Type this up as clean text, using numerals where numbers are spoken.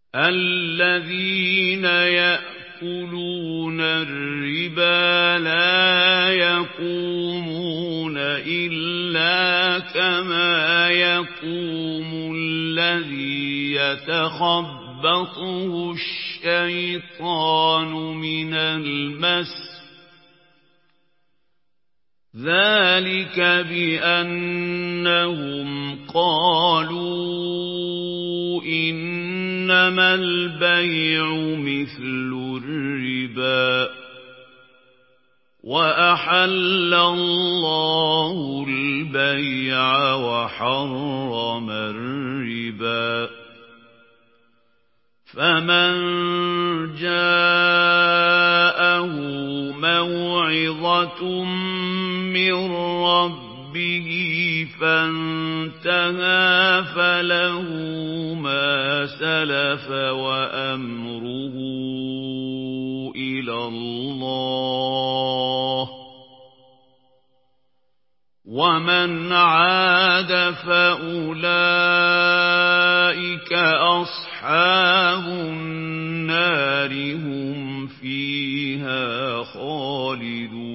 الذين يأكلون الربا لا يقومون إلا كما يقوم الذي يتخبطه الشيطان من المس ذلك بأنهم قالوا إنما البيع مثل الربا وأحل الله البيع وحرم الربا فمن جاءه موعظة من ربه فانتهى فله ما سلف وأمره إلى الله ومن عاد فأولئك أصحاب النار هم فيها خالدون